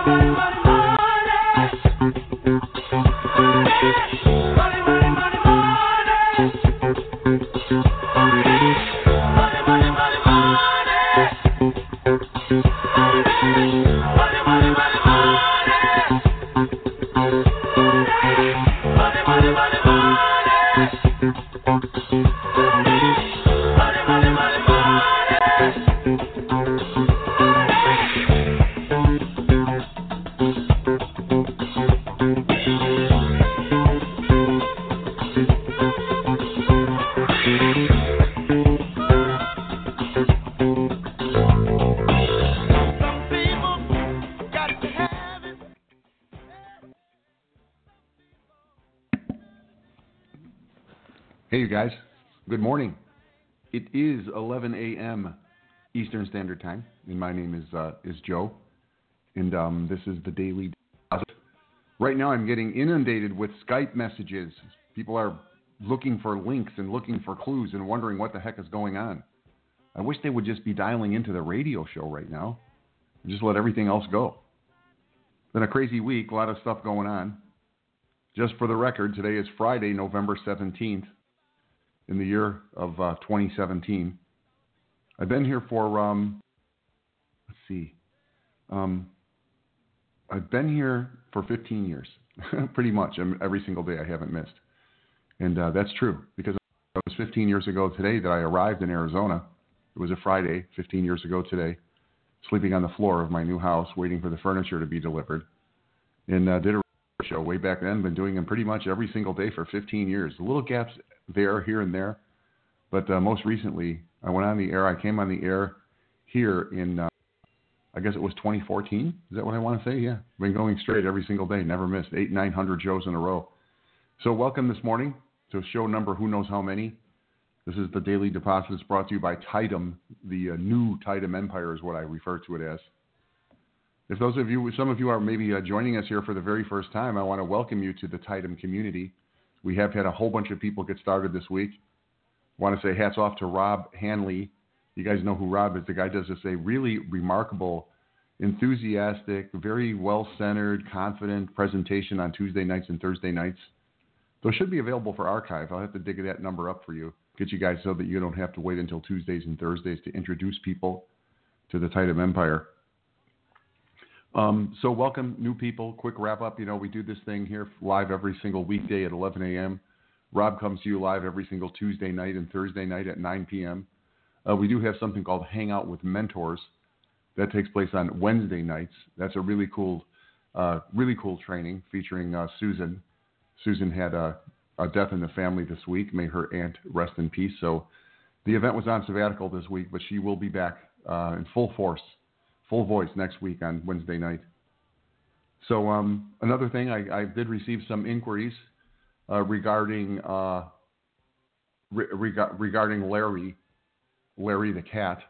Hey, you guys. Good morning. It is 11 a.m. Eastern Standard Time, and my name is Joe, and this is the Daily Deposit. Right now, I'm getting inundated with Skype messages. People are looking for links and looking for clues and wondering what the heck is going on. I wish they would just be dialing into the radio show right now and just let everything else go. Been a crazy week, a lot of stuff going on. Just for the record, today is Friday, November 17th. In the year of 2017. I've been here for, I've been here for 15 years, pretty much. Every single day I haven't missed. And that's true, because it was 15 years ago today that I arrived in Arizona. It was a Friday, 15 years ago today, sleeping on the floor of my new house, waiting for the furniture to be delivered. And did a show way back then, been doing them pretty much every single day for 15 years. The little gaps there, here and there. But most recently, I went on the air. I came on the air here in, I guess it was 2014. Is that what I want to say? Yeah. Been going straight every single day. Never missed. 800-900 shows in a row. So welcome this morning to show number who knows how many. This is the Daily Deposit. It's brought to you by Tidum. The new Tidum Empire is what I refer to it as. If some of you are maybe joining us here for the very first time, I want to welcome you to the Tidum community. We have had a whole bunch of people get started this week. I want to say hats off to Rob Hanley. You guys know who Rob is. The guy does just a really remarkable, enthusiastic, very well-centered, confident presentation on Tuesday nights and Thursday nights. Those should be available for archive. I'll have to dig that number up for you, get you guys so that you don't have to wait until Tuesdays and Thursdays to introduce people to the Tidum Empire. So welcome, new people. Quick wrap-up. We do this thing here live every single weekday at 11 a.m. Rob comes to you live every single Tuesday night and Thursday night at 9 p.m. We do have something called Hangout with Mentors. That takes place on Wednesday nights. That's a really cool training featuring Susan. Susan had a death in the family this week. May her aunt rest in peace. So the event was on sabbatical this week, but she will be back in full force, full voice next week on Wednesday night. So another thing, I did receive some inquiries regarding Larry the cat.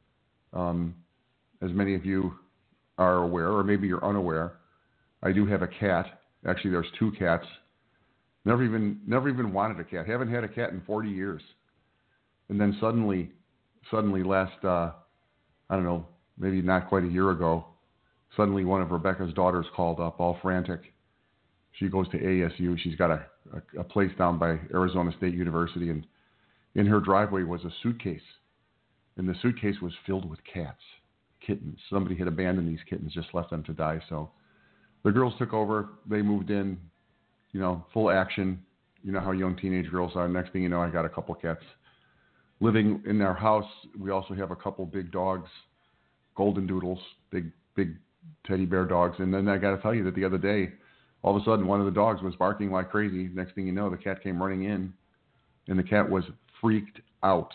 As many of you are aware, or maybe you're unaware, I do have a cat. Actually, there's two cats. Never even wanted a cat. Haven't had a cat in 40 years. And then suddenly last, I don't know, maybe not quite a year ago, suddenly one of Rebecca's daughters called up, all frantic. She goes to ASU. She's got a place down by Arizona State University, and in her driveway was a suitcase. And the suitcase was filled with cats, kittens. Somebody had abandoned these kittens, just left them to die. So the girls took over. They moved in, full action. You know how young teenage girls are. Next thing you know, I got a couple cats living in our house. We also have a couple big dogs, golden doodles, big teddy bear dogs. And then I got to tell you that the other day, all of a sudden, one of the dogs was barking like crazy. Next thing you know, the cat came running in, and the cat was freaked out.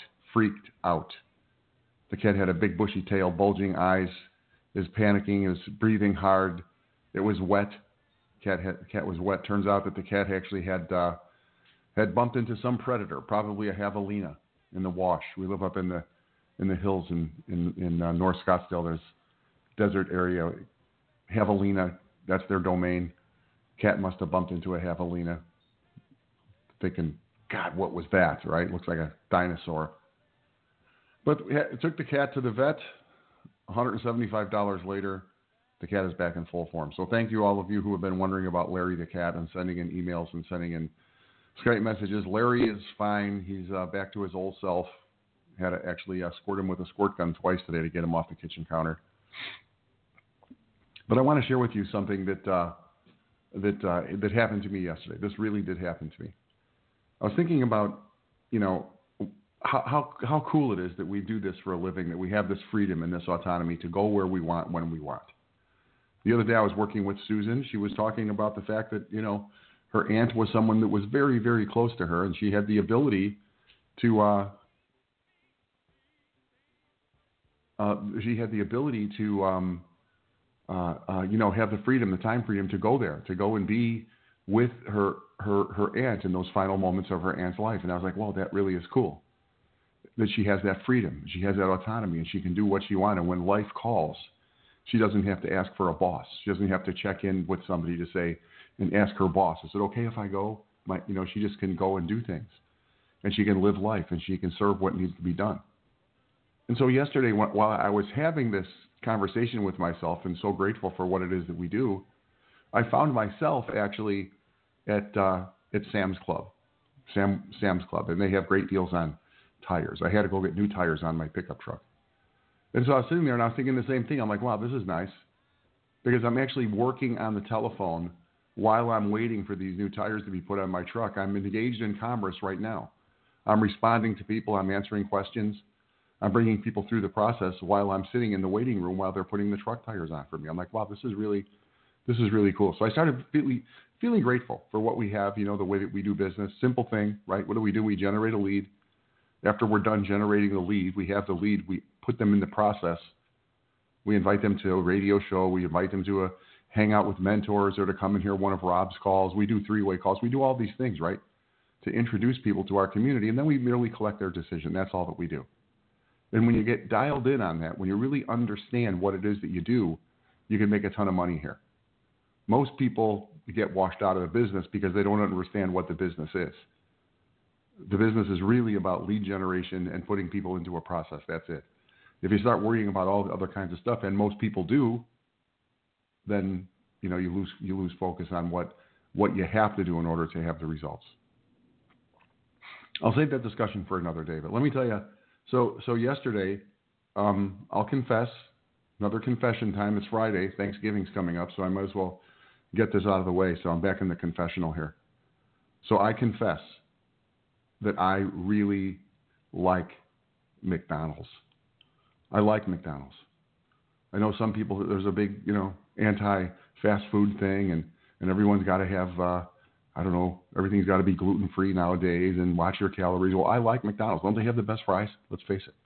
The cat had a big bushy tail, bulging eyes, is panicking, is breathing hard. It was wet. Cat was wet. Turns out that the cat actually had bumped into some predator, probably a javelina, in the wash. We live up in the hills in North Scottsdale. There's desert area. Javelina, that's their domain. Cat must have bumped into a javelina. Thinking, God, what was that, right? Looks like a dinosaur. But it took the cat to the vet. $175 later, The cat is back in full form. So thank you all of you who have been wondering about Larry the cat and sending in emails and sending in Skype messages. Larry is fine. He's back to his old self. Had to actually squirt him with a squirt gun twice today to get him off the kitchen counter. But I want to share with you something that happened to me yesterday. This really did happen to me. I was thinking about, how cool it is that we do this for a living, that we have this freedom and this autonomy to go where we want, when we want. The other day I was working with Susan. She was talking about the fact that, her aunt was someone that was very, very close to her, and she had the ability to have the freedom, the time freedom to go there, to go and be with her aunt in those final moments of her aunt's life. And I was like, well, that really is cool, that she has that freedom, she has that autonomy, and she can do what she wants. And when life calls, she doesn't have to ask for a boss. She doesn't have to check in with somebody to say and ask her boss, is it okay if I go? She just can go and do things, and she can live life, and she can serve what needs to be done. And so yesterday, while I was having this conversation with myself and so grateful for what it is that we do, I found myself actually at Sam's Club, and they have great deals on tires. I had to go get new tires on my pickup truck. And so I was sitting there and I was thinking the same thing. I'm like, wow, this is nice, because I'm actually working on the telephone while I'm waiting for these new tires to be put on my truck. I'm engaged in commerce right now. I'm responding to people. I'm answering questions. I'm bringing people through the process while I'm sitting in the waiting room while they're putting the truck tires on for me. I'm like, wow, this is really cool. So I started feeling grateful for what we have, the way that we do business. Simple thing, right? What do? We generate a lead. After we're done generating the lead, we have the lead. We put them in the process. We invite them to a radio show. We invite them to a hangout with mentors, or to come and hear one of Rob's calls. We do 3-way calls. We do all these things, right, to introduce people to our community, and then we merely collect their decision. That's all that we do. And when you get dialed in on that, when you really understand what it is that you do, you can make a ton of money here. Most people get washed out of the business because they don't understand what the business is. The business is really about lead generation and putting people into a process. That's it. If you start worrying about all the other kinds of stuff, and most people do, then you lose focus on what you have to do in order to have the results. I'll save that discussion for another day. But let me tell you, so yesterday, I'll confess, another confession time. It's Friday. Thanksgiving's coming up, so I might as well get this out of the way. So I'm back in the confessional here. So I confess that I really like McDonald's. I like McDonald's. I know some people, there's a big, anti-fast food thing, and everyone's got to have, everything's got to be gluten-free nowadays and watch your calories. Well, I like McDonald's. Don't they have the best fries? Let's face it.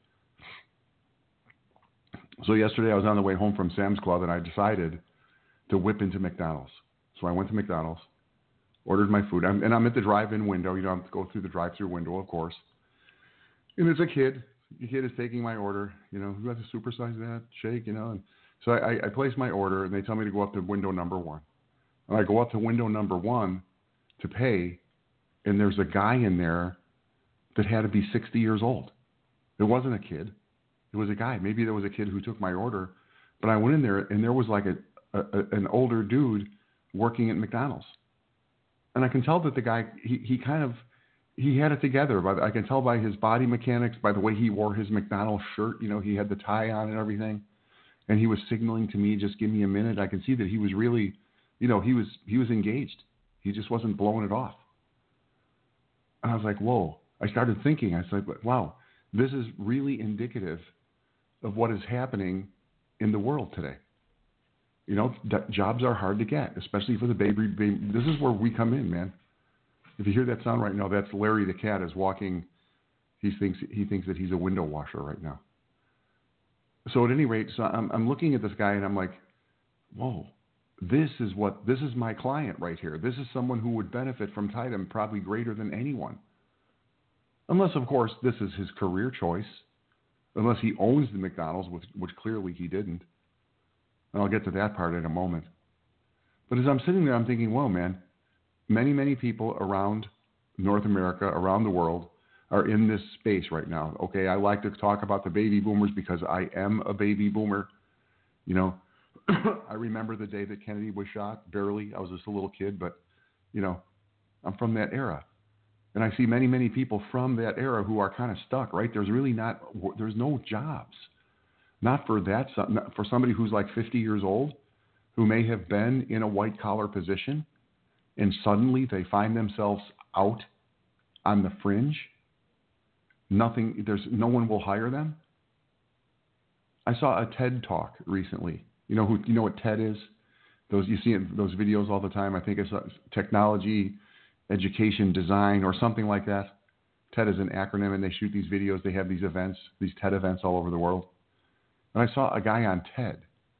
So yesterday I was on the way home from Sam's Club, and I decided to whip into McDonald's. So I went to McDonald's, ordered my food, and I'm at the drive-in window. I have to go through the drive-through window, of course. And there's a kid. The kid is taking my order. Who has to supersize that shake? And so I place my order, and they tell me to go up to window number 1. And I go up to window number 1 to pay, and there's a guy in there that had to be 60 years old. It wasn't a kid. It was a guy. Maybe there was a kid who took my order, but I went in there, and there was like an older dude working at McDonald's. And I can tell that the guy, he had it together. I can tell by his body mechanics, by the way he wore his McDonald's shirt. He had the tie on and everything. And he was signaling to me, just give me a minute. I can see that he was really, he was engaged. He just wasn't blowing it off. And I was like, whoa. I started thinking, I said, wow, this is really indicative of what is happening in the world today. Jobs are hard to get, especially for the baby. This is where we come in, man. If you hear that sound right now, that's Larry the cat is walking. He thinks that he's a window washer right now. So at any rate, so I'm looking at this guy and I'm like, whoa, this is my client right here. This is someone who would benefit from Titan probably greater than anyone. Unless, of course, this is his career choice. Unless he owns the McDonald's, which clearly he didn't. And I'll get to that part in a moment. But as I'm sitting there, I'm thinking, whoa, man, many, many people around North America, around the world, are in this space right now. Okay, I like to talk about the baby boomers because I am a baby boomer. I remember the day that Kennedy was shot, barely. I was just a little kid, but, I'm from that era. And I see many, many people from that era who are kind of stuck, right? There's no jobs. Not for that, not for somebody who's like 50 years old, who may have been in a white collar position, and suddenly they find themselves out on the fringe. No one will hire them. I saw a TED talk recently. You know what TED is? You see those videos all the time. I think it's technology, education, design, or something like that. TED is an acronym, and they shoot these videos. They have these events, these TED events all over the world. And I saw a guy on TED,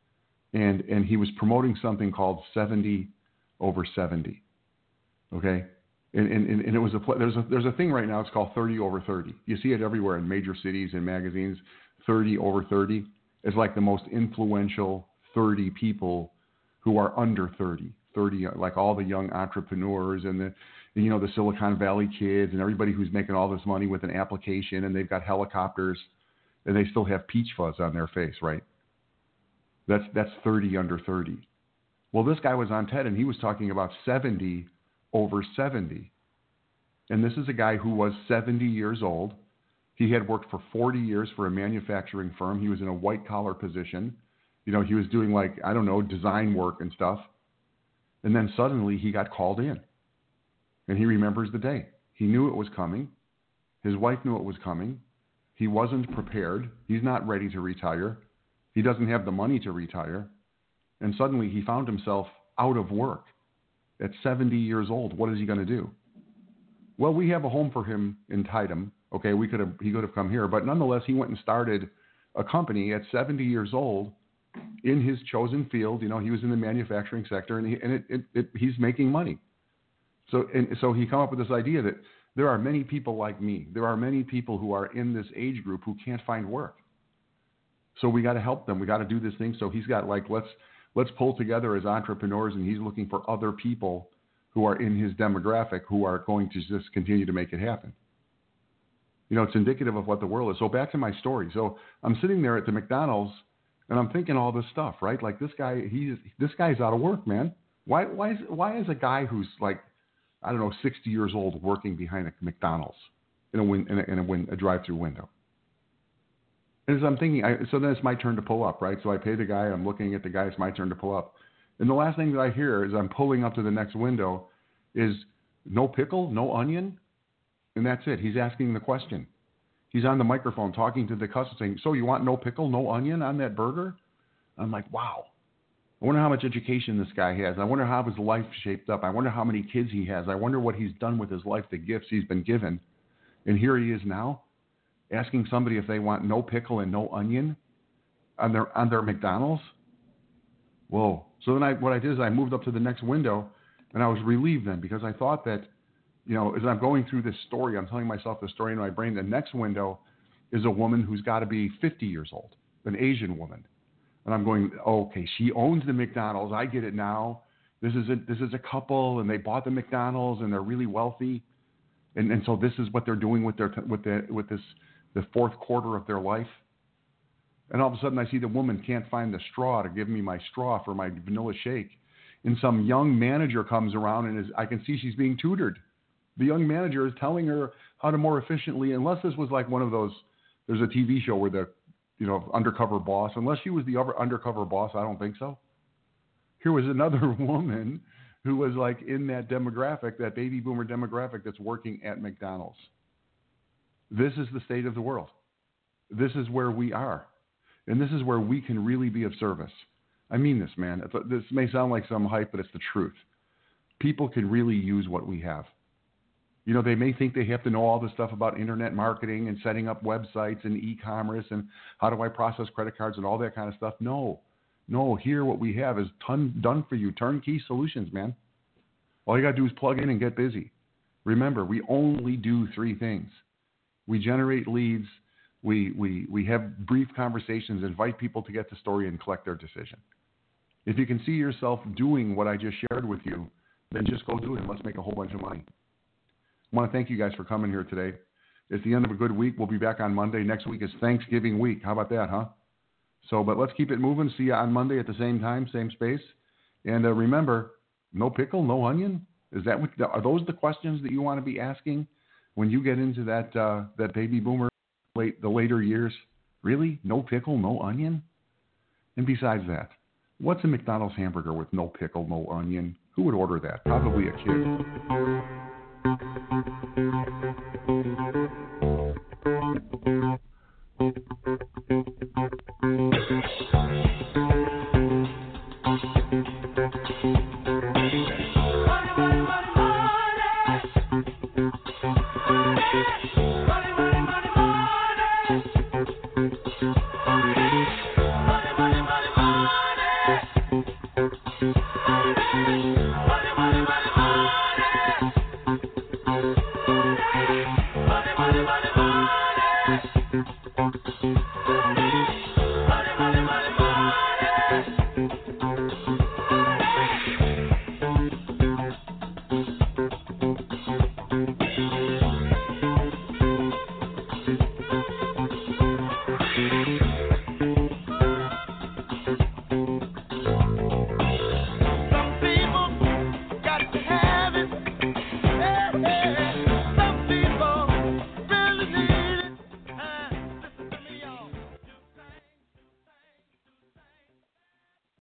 and he was promoting something called 70 over 70. Okay, and it was there's a thing right now. It's called 30 over 30. You see it everywhere in major cities and magazines. 30 over 30 is like the most influential 30 people who are under 30. 30, like all the young entrepreneurs and the Silicon Valley kids and everybody who's making all this money with an application, and they've got helicopters, and they still have peach fuzz on their face, right? That's 30 under 30. Well, this guy was on TED, and he was talking about 70 over 70. And this is a guy who was 70 years old. He had worked for 40 years for a manufacturing firm. He was in a white-collar position. He was doing design work and stuff. And then suddenly he got called in. And he remembers the day. He knew it was coming. His wife knew it was coming. He wasn't prepared. He's not ready to retire. He doesn't have the money to retire. And suddenly he found himself out of work at 70 years old. What is he going to do? Well, we have a home for him in Tideham. Okay, he could have come here. But nonetheless, he went and started a company at 70 years old in his chosen field. He was in the manufacturing sector, and he's making money. So he came up with this idea that there are many people like me. There are many people who are in this age group who can't find work. So we got to help them. We got to do this thing. So he's got let's pull together as entrepreneurs, and he's looking for other people who are in his demographic who are going to just continue to make it happen. It's indicative of what the world is. So back to my story. So I'm sitting there at the McDonald's, and I'm thinking all this stuff, right? Like this guy's out of work, man. Why is a guy who's 60 years old working behind a McDonald's in a drive-through window? And as I'm thinking, so then it's my turn to pull up, right? So I pay the guy. I'm looking at the guy. It's my turn to pull up. And the last thing that I hear as I'm pulling up to the next window is no pickle, no onion. And that's it. He's asking the question. He's on the microphone talking to the customer saying, so you want no pickle, no onion on that burger? I'm like, wow. I wonder how much education this guy has. I wonder how his life shaped up. I wonder how many kids he has. I wonder what he's done with his life, the gifts he's been given. And here he is now asking somebody if they want no pickle and no onion on their McDonald's. Whoa. So then what I did is I moved up to the next window, and I was relieved then, because I thought that, as I'm going through this story, I'm telling myself the story in my brain. The next window is a woman who's got to be 50 years old, an Asian woman. And I'm going, okay, she owns the McDonald's. I get it now. This is a couple, and they bought the McDonald's, and they're really wealthy. And so this is what they're doing with the fourth quarter of their life. And all of a sudden I see the woman can't find the straw to give me my straw for my vanilla shake. And some young manager comes around, and I can see she's being tutored. The young manager is telling her how to more efficiently, unless this was like one of those, there's a TV show where the, undercover boss, unless she was the undercover boss, I don't think so. Here was another woman who was in that demographic, that baby boomer demographic that's working at McDonald's. This is the state of the world. This is where we are. And this is where we can really be of service. I mean this, man. This may sound like some hype, but it's the truth. People can really use what we have. They may think they have to know all this stuff about internet marketing and setting up websites and e-commerce and how do I process credit cards and all that kind of stuff. No, here what we have is done for you, turnkey solutions, man. All you got to do is plug in and get busy. Remember, we only do three things. We generate leads, we have brief conversations, invite people to get the story, and collect their decision. If you can see yourself doing what I just shared with you, then just go do it and let's make a whole bunch of money. I want to thank you guys for coming here today. It's the end of a good week. We'll be back on Monday. Next week is Thanksgiving week. How about that, huh? So, but let's keep it moving. See you on Monday at the same time, same space. And remember, no pickle, no onion. Are those the questions that you want to be asking when you get into that baby boomer, the later years? Really? No pickle, no onion? And besides that, what's a McDonald's hamburger with no pickle, no onion? Who would order that? Probably a kid. Money, money, money.